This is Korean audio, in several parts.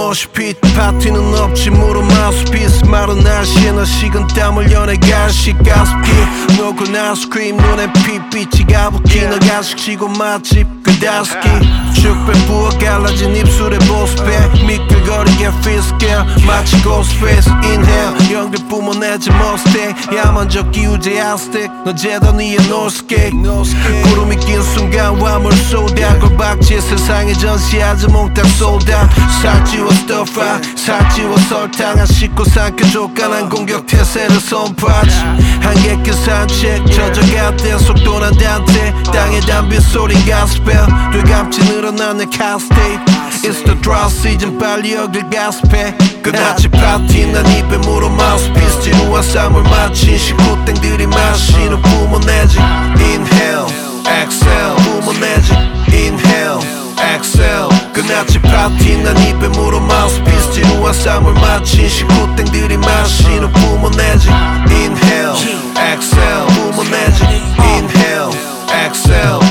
모시핏 파티는 없지 무릎 마우스피스 마른 날씨에 나 식은 땀을 연해 갈식 가습기 녹은 아이스크림 눈에 핏빛이 가부키 너 가식치고 맛집 그 다스키 축배 부어 갈라진 입술에 보스배 미끌거리게 피스케어 마치 고스페이스 인헬 연기 뿜어내지 머스탱 야만적 기우제 아스텍 너 재단 위에 노스케이크 구름이 낀 순간 화물 쏟아 골박지에 세상에 전시하지 몽땅 쏟아 살찌워 스토프라 살찌워 설탕 안 씻고 삼켜족간한 공격 태세를 선파지 한개 큰 산책 젖어갈 때 속도난 단테 땅에 담빈 소린 가스펠 되감치 늘어난 내 카스테이트 It's the drought season 빨리 여길 가스페 끝났지 파티 난 입에 물어 마우스피스 지루한 쌈을 마친 식구땡들이 마시는 뿜어내지 Inhale, exhale 뿜어내지 Inhale, exhale 끝났지 파티 난 입에 물어 마우스피스 지루한 쌈을 마친 식구땡들이 마시는 뿜어내지 Inhale, exhale 뿜어내지 Inhale, exhale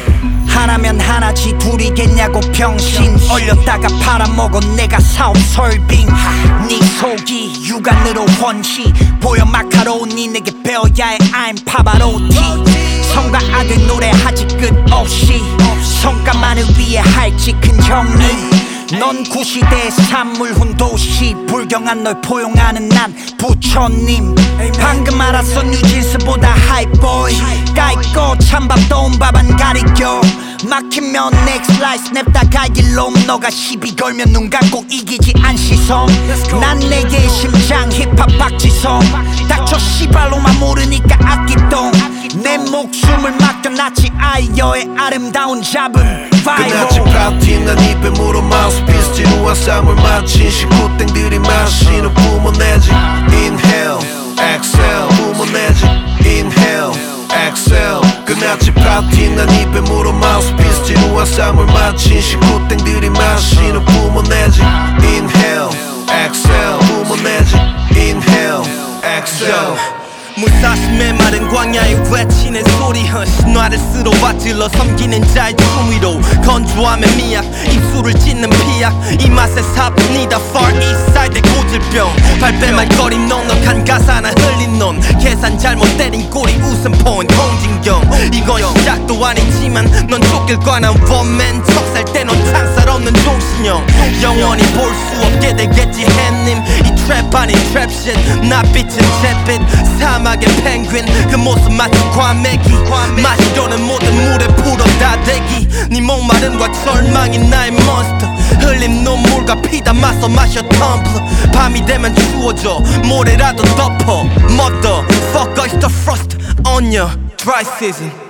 하나면 하나지 둘이겠냐고 병신 얼렸다가 팔아먹어 내가 사온 설빙 네 속이 육안으로 원시 보여 마카로니 내게 배워야 해 I'm 파바로티 성과 악을 노래하지 끝없이 성과만을 위해 할지 큰 정리 넌 구시대의 산물 훈도시 불경한 널 포용하는 난 부처님 방금 알았어 뉴진스보다 하이보이 까이고 찬밥 더운 밥 안 가리켜 막히면 next life 냅다 갈길놈 너가 시비 걸면 눈 감고 이기지 않시성 난 내게 심장 힙합 박지성 닥쳐 시발로만 모르니까 악기똥 내 목숨을 맡겨놨지 아이여의 아름다운 잡음 끝났지 파티 난 입에 물어 마우스피스 지루한 쌈을 마친 식구땡들이 마시는 뿜어내지 Inhale, exhale 뿜어내지 Inhale, exhale 끝났지 파티 난 입에 물어 마우스피스 지루한 쌈을 마친 식구땡들이 마시는 뿜어내지 Inhale, exhale 뿜어내지 Inhale, exhale 무사시 메마른 광야에 외치는 소리 신화를 쓸어 밭질러 섬기는 자의 춤위로 건조함의 미약 입술을 찢는 피약 이 맛에 사뿐이다 Far East Side의 고질병 발뺌 말거리 넉넉한 가사나 흘린 놈 계산 잘못 때린 꼬리 웃음 포인트 홍진경 이건 시작도 아니지만 넌 쫓길 관한 원맨 척살 때 넌 창살 없는 종신형 영원히 볼 수 없게 되겠지 햇님 이 트랩 아닌 트랩shit 나 빛은 잿빛 사막의 펭귄 그 모습 마치 과메기 마시려는 모든 물에 불어 다대기 네 목마름과 절망이 나의 몬스터 흘린 눈물과 피 담아서 마셔 텀블러 밤이 되면 추워져 모래라도 덮어 Motherfucker it's the frost on your dry season